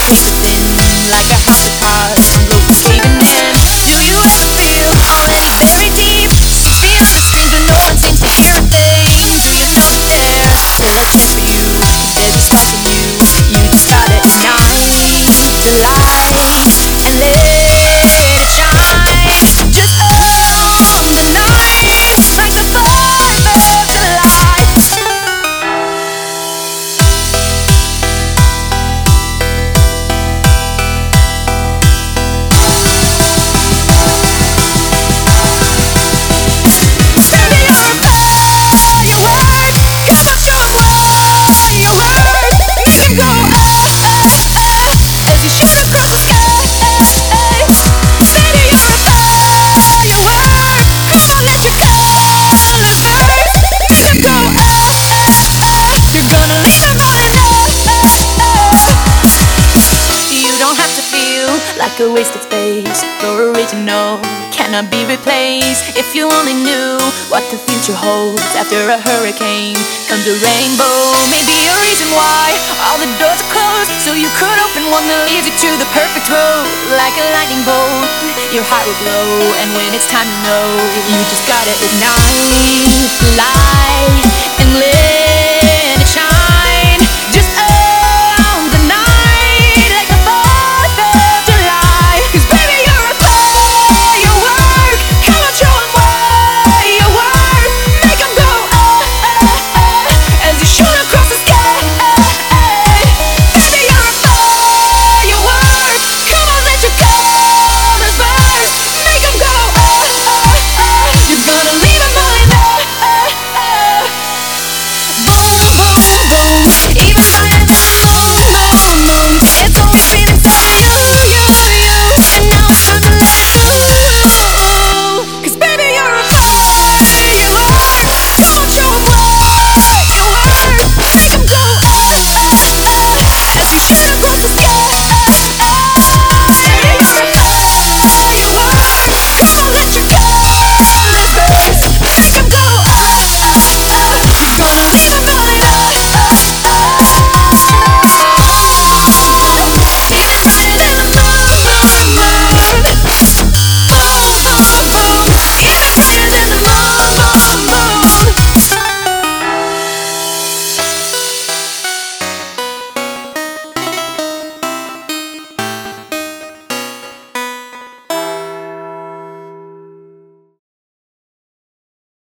push within, like a house of cards, some roof is caving in. Do you ever feel already very deep, 6 feet under screens but no one seems to hear a thing? Do you know that there's still a chance for you? There's a spark in you, you just gotta ignite the light and let it shine. Just hold the night like the 4th of July. Like a wasted space, you're original, cannot be replaced. If you only knew what the future holds, after a hurricane comes a rainbow. Maybe a reason why all the doors are closed, so you could open one that leads you to the perfect road. Like a lightning bolt, your heart will glow, and when it's time to know, you just gotta ignite the light.